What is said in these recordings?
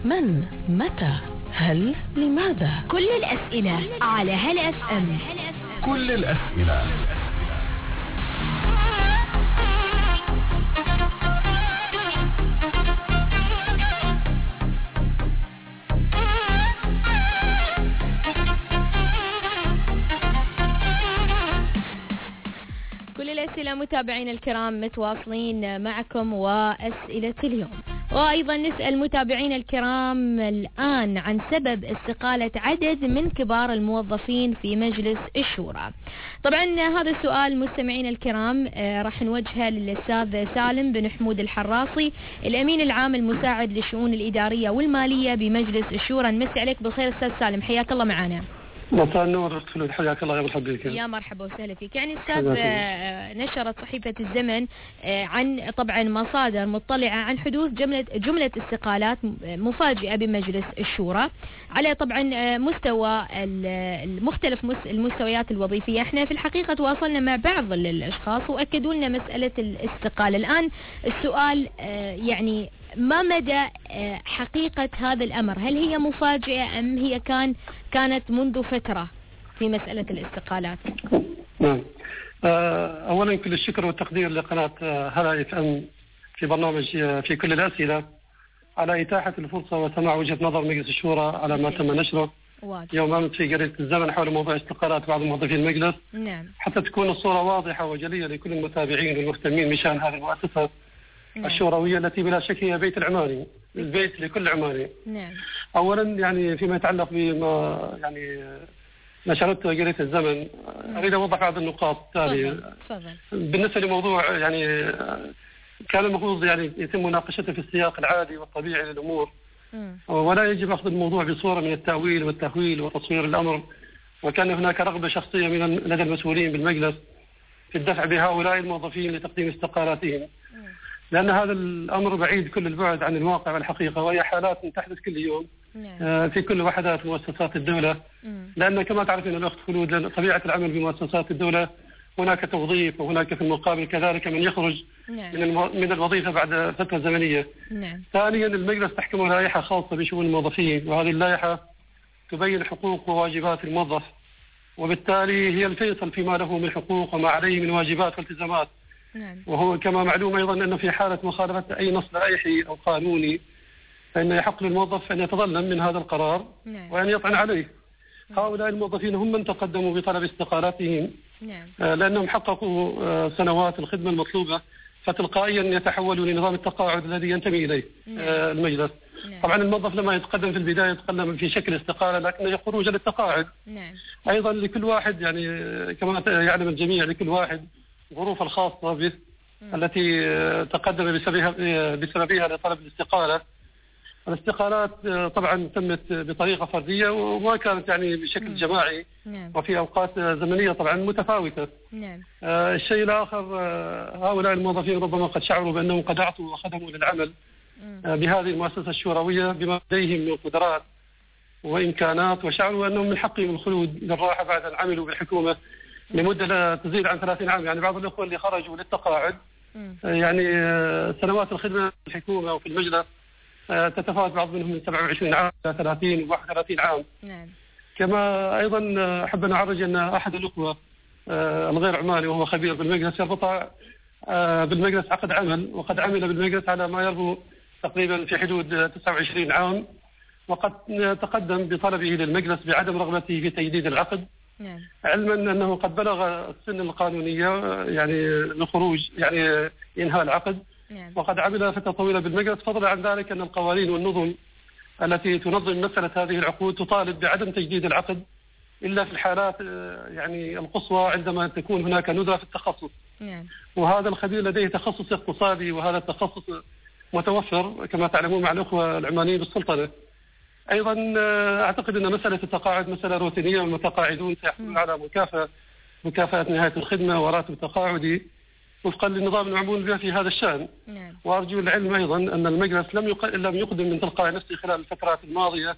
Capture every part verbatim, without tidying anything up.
من؟ متى؟ هل؟ لماذا؟ كل الأسئلة على هل اف ام. كل الأسئلة. كل الأسئلة متابعين الكرام متواصلين معكم وأسئلة اليوم، وأيضا نسأل متابعين الكرام الآن عن سبب استقالة عدد من كبار الموظفين في مجلس الشورى. طبعا هذا السؤال مستمعين الكرام آه راح نوجهه للأستاذ سالم بن حمود الحراصي، الأمين العام المساعد للشؤون الإدارية والمالية بمجلس الشورى. نمسي عليك بالخير أستاذ سالم، حياك الله معنا. مساء النور خلود، حياك الله يا مرحبا بك. يا مرحبا وسهلا فيك. يعني استاذ نشرت صحيفة الزمن عن طبعا مصادر مطلعة عن حدوث جملة جملة استقالات مفاجئة بمجلس الشورى على طبعا مستوى المختلف المستويات الوظيفية. احنا في الحقيقة تواصلنا مع بعض الاشخاص واكدوا لنا مسألة الاستقالة. الآن السؤال يعني ما مدى حقيقة هذا الأمر؟ هل هي مفاجئة أم هي كان كانت منذ فترة في مسألة الاستقالات؟ نعم، أولا كل الشكر والتقدير لقناة هل اف ام في برنامج في كل الأسئلة على إتاحة الفرصة وسماع وجهة نظر مجلس الشورى على ما تم نشره يوم أمس في جريدة الزمن حول موضوع استقالات بعض موظفين المجلس. نعم. حتى تكون الصورة واضحة وجلية لكل المتابعين والمهتمين بشأن هذه المؤسسة نعم. الشوروية التي بلا شك هي بيت العماني، البيت لكل عماني. نعم. أولا يعني فيما يتعلق بما يعني نشرته جريدة الزمن نعم. أريد أوضح بعض النقاط التالية. بالنسبة لموضوع يعني كان المفروض يعني يتم مناقشته في السياق العادي والطبيعي للأمور م. ولا يجب أخذ الموضوع بصورة من التأويل والتهويل وتصوير الأمر، وكان هناك رغبة شخصية من لدى المسؤولين بالمجلس في الدفع بهؤلاء الموظفين لتقديم استقالاتهم م. لأن هذا الأمر بعيد كل البعد عن الواقع والحقيقة، وهي حالات تحدث كل يوم نعم. في كل وحدات مؤسسات الدولة م. لأن كما تعرفين الأخت خلود طبيعة العمل بمؤسسات الدولة هناك توظيف وهناك في المقابل كذلك من يخرج نعم. من من الوظيفة بعد فترة زمنية. نعم. ثانيا المجلس تحكم لائحة خاصة بشؤون الموظفين، وهذه اللائحة تبين حقوق وواجبات الموظف، وبالتالي هي الفيصل فيما له من حقوق وما عليه من واجبات والتزامات. نعم. وهو كما معلوم أيضا أنه في حالة مخالفة أي نص لائحي أو قانوني فإن يحق للموظف أن يتظلم من هذا القرار نعم. وأن يطعن عليه. نعم. هؤلاء الموظفين هم من تقدموا بطلب استقالاتهم نعم. لأنهم حققوا سنوات الخدمة المطلوبة، فتلقائيا يتحولوا لنظام التقاعد الذي ينتمي إليه نعم. المجلس. نعم. طبعا الموظف لما يتقدم في البداية يتقدم في شكل استقالة لكنه خروج للتقاعد. نعم. أيضا لكل واحد يعني كما يعلم الجميع لكل واحد ظروف الخاصة به م. التي تقدم بسببها, بسببها لطلب الاستقالة. الاستقالات طبعا تمت بطريقة فردية وما كانت يعني بشكل م. جماعي نعم. وفي أوقات زمنية طبعا متفاوتة. نعم. آه الشيء الآخر آه هؤلاء الموظفين ربما قد شعروا بأنهم قد أعطوا وخدموا للعمل آه بهذه المؤسسة الشوروية بما لديهم من قدرات وإمكانات، وشعروا أنهم من حقهم الخلود للراحة بعد أن عملوا بالحكومة لمدة لا تزيد عن ثلاثين عام. يعني بعض الأخوة اللي خرجوا للتقاعد يعني سنوات الخدمة في الحكومة وفي المجلس تتفاوت بعض منهم من سبعة وعشرين عام إلى ثلاثين وواحد وثلاثين عام. نعم. كما أيضا أحب أن أعرج أن أحد الأخوة الغير عماني وهو خبير بالمجلس يربط بالمجلس عقد عمل، وقد عمل بالمجلس على ما يربو تقريبا في حدود تسعة وعشرين عام، وقد تقدم بطلبه للمجلس بعدم رغبته في تجديد العقد. نعم. علما أنه قد بلغ السن القانونية يعني للخروج يعني إنهاء العقد. نعم. وقد عمل فترة طويلة بالمجلس، فضلا عن ذلك أن القوانين والنظم التي تنظم مسألة هذه العقود تطالب بعدم تجديد العقد إلا في الحالات يعني القصوى عندما تكون هناك ندرة في التخصص. نعم. وهذا الخبير لديه تخصص اقتصادي، وهذا التخصص متوفر كما تعلمون مع الأخوة العمانيين بالسلطنة. أيضا أعتقد أن مسألة التقاعد مسألة روتينية، والمتقاعدون سيحصلون على مكافأة مكافأة نهاية الخدمة وراتب تقاعدي وفقا للنظام المعمول به في هذا الشأن. نعم. وأرجو العلم أيضا أن المجلس لم يق... لم يقدم من تلقاء نفسه خلال الفترات الماضية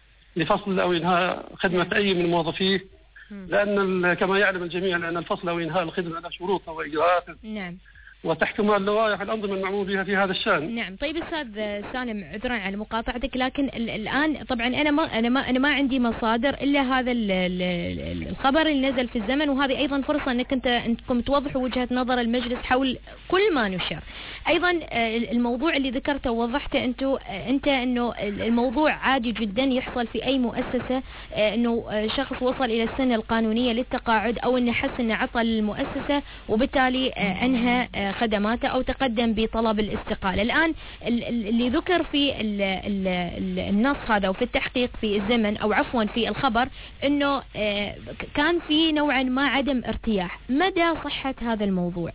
لفصل أو إنهاء خدمة نعم. أي من موظفيه، لأن كما يعلم الجميع أن الفصل أو إنهاء الخدمة له شروطه وإجراءاته. نعم. وتحكمها اللوائح والأنظمة المعمول بها في هذا الشأن. نعم. طيب أستاذ سالم، عذرا على مقاطعتك، لكن الآن طبعا أنا ما أنا ما أنا ما عندي مصادر إلا هذا الخبر اللي نزل في الزمن، وهذه أيضا فرصة أنك أنت أنكم توضحوا وجهة نظر المجلس حول كل ما نشر. أيضا الموضوع اللي ذكرته ووضحته أنتو أنت إنه الموضوع عادي جدا يحصل في أي مؤسسة، إنه شخص وصل إلى السن القانونية للتقاعد أو إنه حس إنه عطل المؤسسة وبالتالي أنهى خدماته أو تقدم بطلب الاستقالة. الآن اللي ذكر في ال ال ال النص هذا وفي التحقيق في الزمن أو عفوا في الخبر إنه كان في نوعا ما عدم ارتياح، مدى صحة هذا الموضوع؟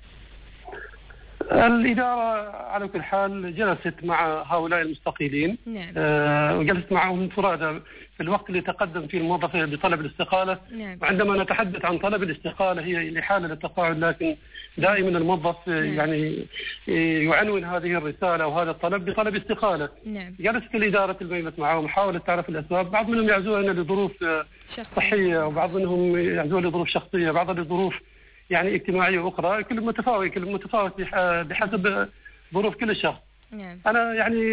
الإدارة على كل حال جلست مع هؤلاء المستقيلين. نعم. آه وجلست معهم فرادى في الوقت اللي تقدم فيه الموظف بطلب الاستقالة. نعم. وعندما نتحدث عن طلب الاستقالة هي لحالة التقاعد، لكن دائما الموظف نعم. يعني يعنون هذه الرسالة وهذا الطلب بطلب استقالة. نعم. جلست الإدارة المجلس معهم، حاولت تعرف الأسباب، بعض منهم يعزون لظروف صحية وبعض منهم يعزون لظروف شخصية، بعض الظروف يعني اجتماعية أخرى، كل متفاوت كل متفاوت بحسب ظروف كل شخص. نعم. أنا يعني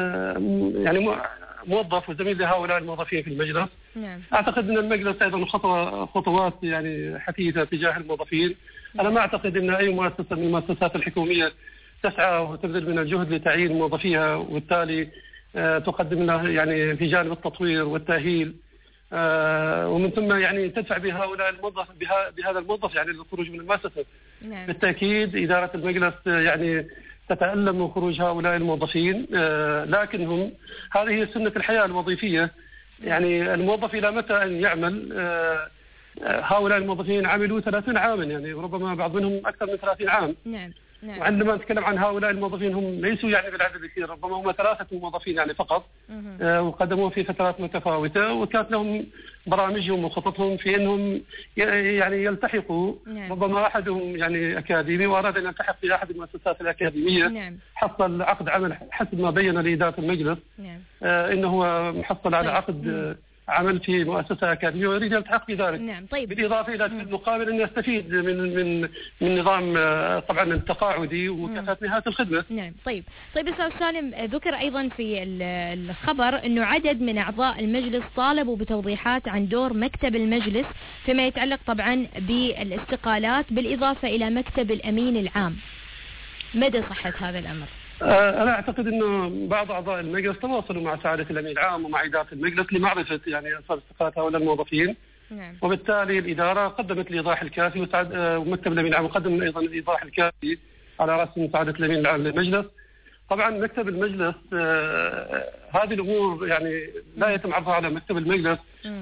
يعني موظف وزميل لهؤلاء الموظفين في المجلس. نعم. أعتقد أن المجلس أيضا خطوة خطوات يعني حثيثة تجاه الموظفين. أنا ما أعتقد أن أي مؤسسة من المؤسسات الحكومية تسعى وتبذل من الجهد لتعيين موظفيها وبالتالي تقدم له يعني في جانب التطوير والتأهيل، آه ومن ثم يعني تدفع بهؤلاء الموظف بها بهذا الموظف يعني للخروج من المؤسسة. نعم. بالتأكيد إدارة المجلس يعني تتألم من خروج هؤلاء الموظفين، آه لكنهم هذه سنة الحياة الوظيفية. يعني الموظف إلى متى أن يعمل؟ آه هؤلاء الموظفين عملوا ثلاثين عاما، يعني ربما بعض منهم أكثر من ثلاثين عام. نعم. نعم. وعندما نتكلم عن هؤلاء الموظفين هم ليسوا يعني بالعدد الكثير، ربما هم ثلاثة موظفين يعني فقط، آه وقدموا في فترات متفاوتة وكانت لهم برامجهم وخططهم في أنهم يعني يلتحقوا. نعم. ربما أحدهم يعني أكاديمي وأراد أن يلتحق في أحد المؤسسات الأكاديمية. نعم. حصل عقد عمل حسب ما بين لإدارة المجلس. نعم. آه إنه هو محصل على طيب. عقد مم. عمل في مؤسسة أكاديمية ويريد يلتحق بذلك. نعم. طيب. بالإضافة إلى المقابل أن يستفيد من من من نظام طبعا التقاعدي ومكافأة نهاية الخدمة. نعم. طيب طيب أستاذ سالم، ذكر أيضا في الخبر أنه عدد من أعضاء المجلس طالبوا بتوضيحات عن دور مكتب المجلس فيما يتعلق طبعا بالاستقالات بالإضافة إلى مكتب الأمين العام، مدى صحة هذا الأمر؟ أنا أعتقد أنه بعض أعضاء المجلس تواصلوا مع سعادة الأمين العام ومع إدارة المجلس لمعرفة يعني أسباب استقالة هؤلاء الموظفين. نعم. وبالتالي الإدارة قدمت الإيضاح الكافي ومكتب الأمين العام قدم أيضا الإيضاح الكافي على رأس مساعدة الأمين العام للمجلس. طبعا مكتب المجلس آه هذه الأمور يعني لا يتم عرضها على مكتب المجلس،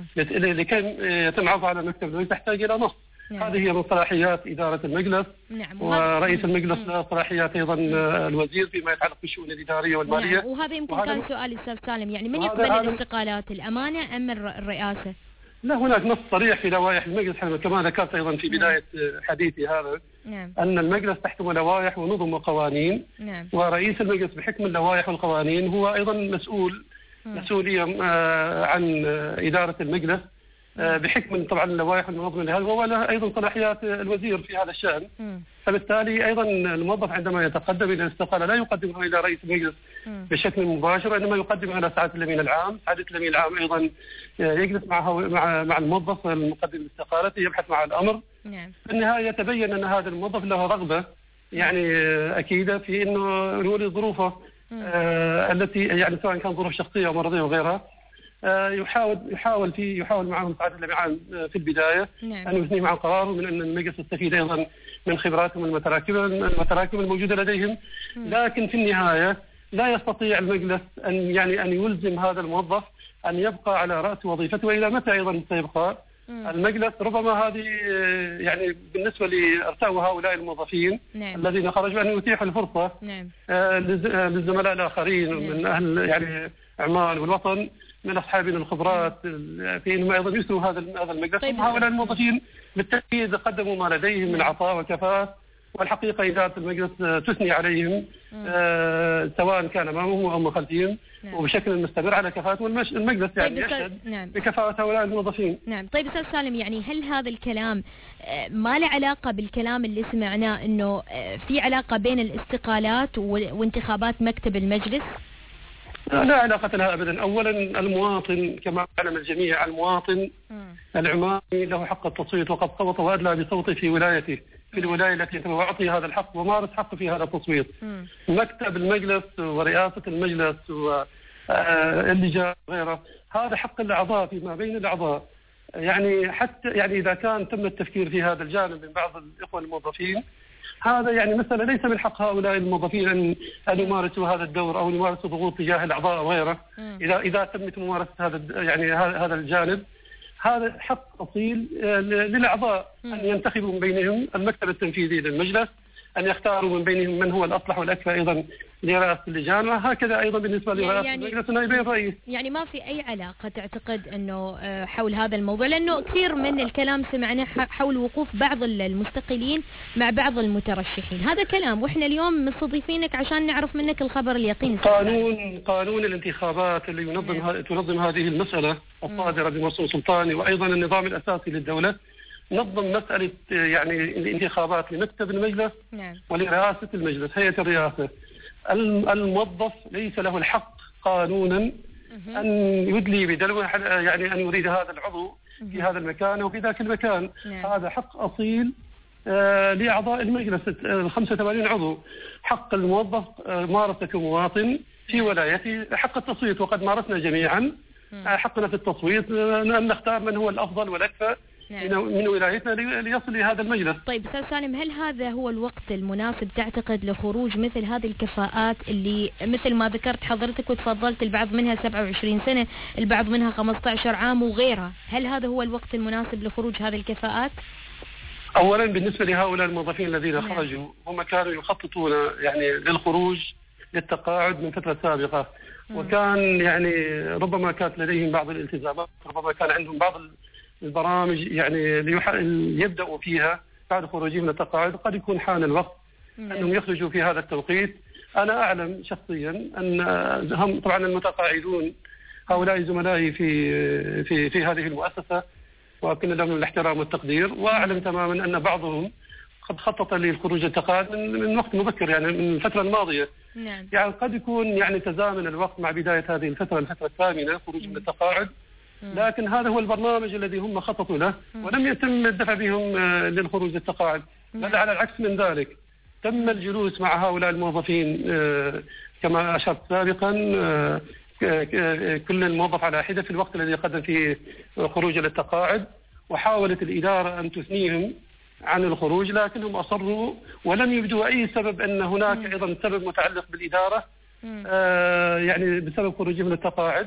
لكي يتم عرضها على مكتب المجلس تحتاج إلى نص. نعم. هذه هي من صلاحيات إدارة المجلس. نعم. ورئيس المجلس له صلاحيات أيضا الوزير فيما يتعلق بالشؤون الإدارية والمالية. نعم. وهذا يمكن وهذا كان سؤالي أستاذ سالم، يعني من يقبل الاستقالات، الأمانة أم الرئاسة؟ لا، هناك نص صريح في لوائح المجلس كما ذكرت أيضا في بداية نعم. حديثي هذا. نعم. أن المجلس تحكم لوائح ونظم وقوانين. نعم. ورئيس المجلس بحكم اللوائح والقوانين هو أيضا مسؤول م. مسؤولية عن إدارة المجلس بحكم طبعا اللوائح والمنظمة لهذا، وهو له أيضا صلاحيات الوزير في هذا الشأن. م. فبالتالي أيضا الموظف عندما يتقدم إلى الاستقالة لا يقدمه إلى رئيس المجلس م. بشكل مباشر، إنما يقدمه إلى سعادة الأمين العام. سعادة الأمين العام أيضا يجلس مع مع مع الموظف المقدم الاستقالة يبحث مع الأمر. نعم. في النهاية يتبين أن هذا الموظف له رغبة يعني أكيدة في إنه يولي ظروفه آه التي يعني سواء كان ظروف شخصية أو مرضية وغيرها. يحاول يحاول في يحاول معهم سعادة الأمين العام في البداية. نعم. أن يثني مع قراره من أن المجلس يستفيد أيضا من خبراتهم المتراكمة المتراكمة الموجودة لديهم. م. لكن في النهاية لا يستطيع المجلس أن يعني أن يلزم هذا الموظف أن يبقى على رأس وظيفته. وإلى متى أيضا سيبقى؟ م. المجلس ربما هذه يعني بالنسبة لارتأوا هؤلاء الموظفين. نعم. الذين خرجوا أن يتيحوا الفرصة. نعم. للزملاء الآخرين. نعم. من أهل يعني أعمال والوطن من أصحابنا الخبرات في أنهم أيضا يسروا هذا هذا المجلس. طيب. هؤلاء الموظفين بالتأكيد قدموا ما لديهم من عطاء وكفاءة والحقيقة إدارة المجلس تثني عليهم آه سواء كان أمامهم أو من خلفهم نعم. وبشكل مستمر على كفاءة المجلس يعني طيب يشهد نعم. بكفاءة هؤلاء الموظفين. نعم. طيب أستاذ سالم، يعني هل هذا الكلام ما له علاقة بالكلام اللي سمعناه أنه في علاقة بين الاستقالات وانتخابات مكتب المجلس؟ لا علاقة لها أبدا. أولا المواطن كما يعلم الجميع، المواطن العماني له حق التصويت، وقد صوت وأدلى بصوته في ولايته في الولاية التي تعطي هذا الحق ومارس حقه في هذا التصويت. م. مكتب المجلس ورئاسة المجلس واللجان وغيره هذا حق الأعضاء فيما بين الأعضاء. يعني حتى يعني إذا كان تم التفكير في هذا الجانب من بعض الإخوة الموظفين، هذا يعني مثلا ليس من حق هؤلاء الموظفين أن أن يمارسوا هذا الدور أو يمارسوا ضغوط تجاه الأعضاء وغيره. م. إذا إذا تمت ممارسة هذا يعني هذا الجانب، هذا حق أصيل للأعضاء أن ينتخبوا من بينهم المكتب التنفيذي للمجلس، أن يختاروا من بينهم من هو الأصلح والأكفأ أيضا لرئاسة اللجان، وهكذا أيضا بالنسبة لرئاسة يعني المجلس ونائبي الرئيس. يعني ما في أي علاقة تعتقد أنه حول هذا الموضوع، لأنه كثير من الكلام سمعناه حول وقوف بعض المستقلين مع بعض المترشحين، هذا كلام وإحنا اليوم مستضيفينك عشان نعرف منك الخبر اليقين. قانون قانون الانتخابات اللي ينظم نعم. تنظم هذه المسألة الصادرة بمرسوم سلطاني، وأيضا النظام الأساسي للدولة نظم مسألة يعني الانتخابات لمكتب المجلس نعم. ولرئاسة المجلس هيئة الرئاسة. الموظف ليس له الحق قانونا أن يدلي بدلوه يعني أن يريد هذا العضو في هذا المكان أو في ذاك المكان نعم. هذا حق أصيل آه لأعضاء المجلس ال خمسة وثمانين عضو. حق الموظف آه مارسة كمواطن في ولايته حق التصويت، وقد مارسنا جميعا آه حقنا في التصويت آه أن نختار من هو الأفضل والأكفأ نعم. من ولايتنا ليصل لهذا المجلس. طيب أستاذ سالم، هل هذا هو الوقت المناسب تعتقد لخروج مثل هذه الكفاءات اللي مثل ما ذكرت حضرتك وتفضلت البعض منها سبعة وعشرين سنة، البعض منها خمسة عشر عام وغيرها، هل هذا هو الوقت المناسب لخروج هذه الكفاءات؟ أولا بالنسبة لهؤلاء الموظفين الذين نعم. خرجوا، هم كانوا يخططون يعني للخروج للتقاعد من فترة سابقة، م. وكان يعني ربما كانت لديهم بعض الالتزامات، ربما كان عندهم بعض البرامج يعني ليبدأوا فيها بعد خروجهم من التقاعد. قد يكون حان الوقت مم. أنهم يخرجوا في هذا التوقيت. أنا أعلم شخصيا أن هم طبعا المتقاعدون هؤلاء زملائي في في في هذه المؤسسة وأكن لهم الاحترام والتقدير، وأعلم تماما أن بعضهم قد خطط للخروج التقاعد من من وقت مبكر يعني من الفترة الماضية. نعم. يعني قد يكون يعني تزامن الوقت مع بداية هذه الفترة الفترة الثامنة خروج من التقاعد، لكن هذا هو البرنامج الذي هم خططوا له ولم يتم الدفع بهم للخروج للتقاعد، بل على العكس من ذلك تم الجلوس مع هؤلاء الموظفين كما أشرت سابقا، كل موظف على حدة في الوقت الذي قدم فيه خروج للتقاعد، وحاولت الإدارة أن تثنيهم عن الخروج لكنهم أصروا ولم يبدوا أي سبب أن هناك أيضا سبب متعلق بالإدارة آه يعني بسبب خروجهم من التقاعد.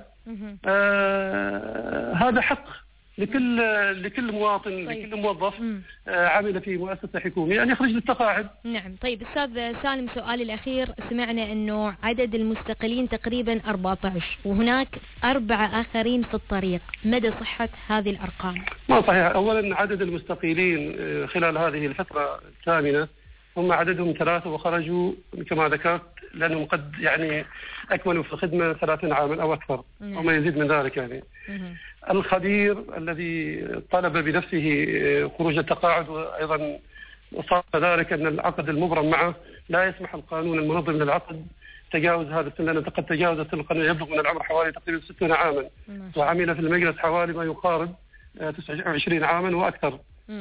آه هذا حق لكل لكل مواطن طيب. لكل موظف آه عامل في مؤسسة حكومية أن يخرج للتقاعد. نعم. طيب أستاذ سالم، سؤالي الأخير، سمعنا أنه عدد المستقلين تقريبا أربعة عشر وهناك أربعة آخرين في الطريق، مدى صحة هذه الأرقام؟ ما صحيح. أولا عدد المستقيلين خلال هذه الفترة الثامنة هم عددهم ثلاثة وخرجوا كما ذكرت لأنهم قد يعني أكملوا في الخدمة ثلاثين عاما أو أكثر وما يزيد من ذلك. يعني الخبير الذي طلب بنفسه خروج التقاعد وأيضا صار ذلك أن العقد المبرم معه لا يسمح القانون المنظم للعقد تجاوز هذا السن، لأنه قد تجاوز السن القانوني يبلغ من العمر حوالي تقريبا ستين عاما، وعمل في المجلس حوالي ما يقارب تسعة وعشرين عاما وأكثر.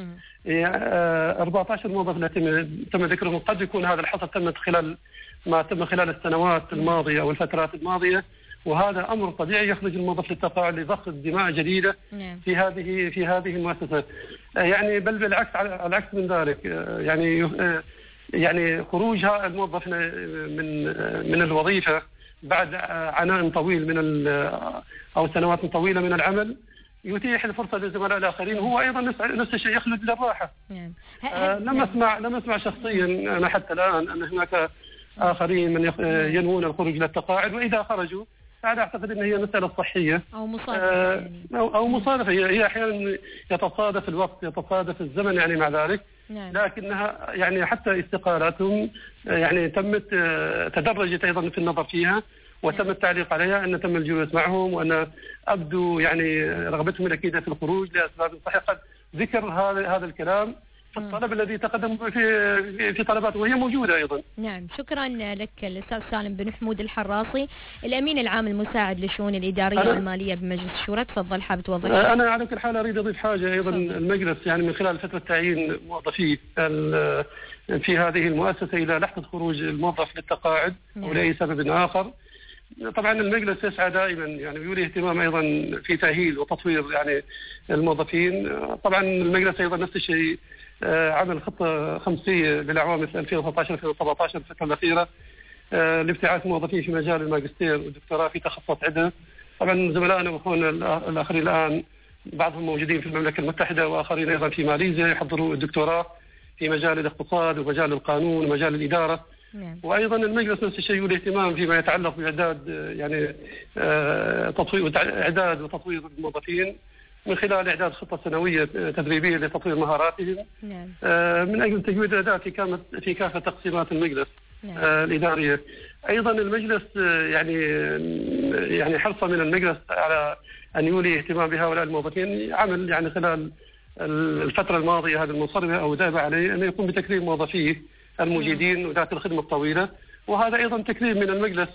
أربعة عشر موظف الذي تم ذكرهم قد يكون هذا الحصر تمت خلال ما تم خلال السنوات الماضية أو الفترات الماضية، وهذا أمر طبيعي يخرج الموظف للتقاعد لضخ دماء جديدة في هذه في هذه المؤسسة. يعني بل بالعكس على العكس من ذلك، يعني يعني خروج هذا الموظف من من الوظيفة بعد عناء طويل من أو سنوات طويلة من العمل يتيح الفرصة للزملاء الآخرين، هو أيضا نفس الشيء يخلد للراحة. آه لم أسمع لم أسمع شخصيا أنا حتى الآن أن هناك آخرين من ينوون الخروج للتقاعد، وإذا خرجوا هذا أعتقد أن هي مسألة صحية أو مصادفة آه أو, أو مصادفة هي أحيانا يتصادف الوقت يتصادف الزمن يعني مع ذلك، نعم. لكنها يعني حتى استقالاتهم يعني تمت تدرجت أيضا في النظر فيها، وتم التعليق عليها أن تم الجلوس معهم، وأن أبدوا يعني رغبتهم الأكيدة في الخروج لأسباب صحيحة. ذكر هذا هذا الكلام في الطلب الذي تقدم في في طلبات وهي موجودة أيضا. نعم، شكرا لك الأستاذ سالم بن حمود الحراصي، الأمين العام المساعد للشؤون الإدارية والمالية بمجلس الشورى. تفضل، حابب توضح؟ أنا على كل حال أريد أضيف حاجة أيضا. المجلس يعني من خلال فترة تعيين موظفيه في هذه المؤسسة إلى لحظة خروج الموظف للتقاعد أو لأي سبب آخر، طبعا المجلس يسعى دائما يعني ويولي اهتمام ايضا في تاهيل وتطوير يعني الموظفين. طبعا المجلس ايضا نفس الشيء عمل خطه خمسيه للاعوام ألفين وثلاثة عشر ألفين وسبعة عشر الفتره الاخيره لابتعاث موظفين في مجال الماجستير والدكتوراه في تخصصات عده. طبعا زملائنا واخواننا الاخرين الان بعضهم موجودين في المملكه المتحده واخرين ايضا في ماليزيا يحضروا الدكتوراه في مجال الاقتصاد ومجال القانون ومجال الاداره. نعم. وايضا المجلس نفس الشيء والاهتمام فيما يتعلق باعداد يعني تطوير اعداد وتطوير الموظفين من خلال اعداد خطه سنويه تدريبيه لتطوير مهاراتهم. نعم. من اجل تجويد الاداء في كافه في كافه تقسيمات المجلس. نعم. الاداريه. ايضا المجلس يعني يعني حرصا من المجلس على ان يولي اهتمام بهؤلاء الموظفين، عمل يعني خلال الفتره الماضيه هذه المنصرمه او داب عليه ان يقوم بتكريم موظفيه المجيدين وذات الخدمة الطويلة، وهذا أيضا تكريم من المجلس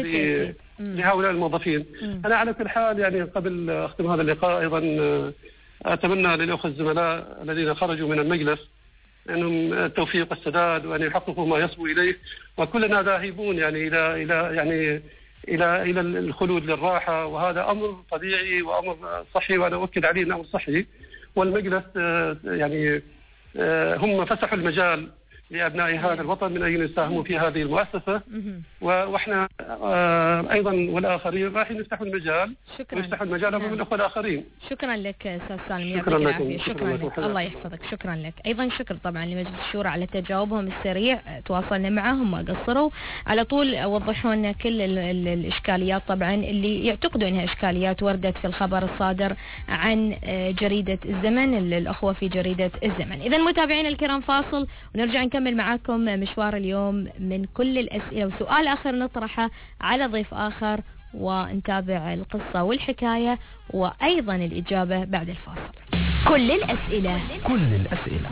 لهؤلاء الموظفين. مم. أنا على كل حال يعني قبل أختم هذا اللقاء أيضا أتمنى للأخوة الزملاء الذين خرجوا من المجلس أنهم التوفيق والسداد وأن يحققوا ما يصبوا إليه، وكلنا ذاهبون يعني إلى إلى يعني إلى إلى الخلود للراحة، وهذا أمر طبيعي وأمر صحي، وأنا أؤكد عليه أنه أمر صحي. والمجلس يعني هم فسحوا المجال لأبناء هذا الوطن من أن يساهموا في هذه المؤسسة، وإحنا أيضا والآخرين راح يفتحوا المجال ويفتحوا المجال أمام الأخوة الآخرين. شكرا لك أستاذ سالم، شكرا لكم. شكرا, شكرا لك. لك الله يحفظك. شكرا لك أيضا. شكر طبعا لمجلس الشورى على تجاوبهم السريع، تواصلنا معهم ما قصروا على طول، وضحوا لنا كل ال ال الإشكاليات طبعا اللي يعتقدوا أنها إشكاليات وردت في الخبر الصادر عن جريدة الزمن، الأخوة في جريدة الزمن. إذا متابعينا الكرام فاصل ونرجع نكمل معاكم مشوار اليوم من كل الأسئلة وسؤال آخر نطرحه على ضيف آخر، ونتابع القصة والحكاية وأيضا الإجابة بعد الفاصل. كل الأسئلة كل الأسئلة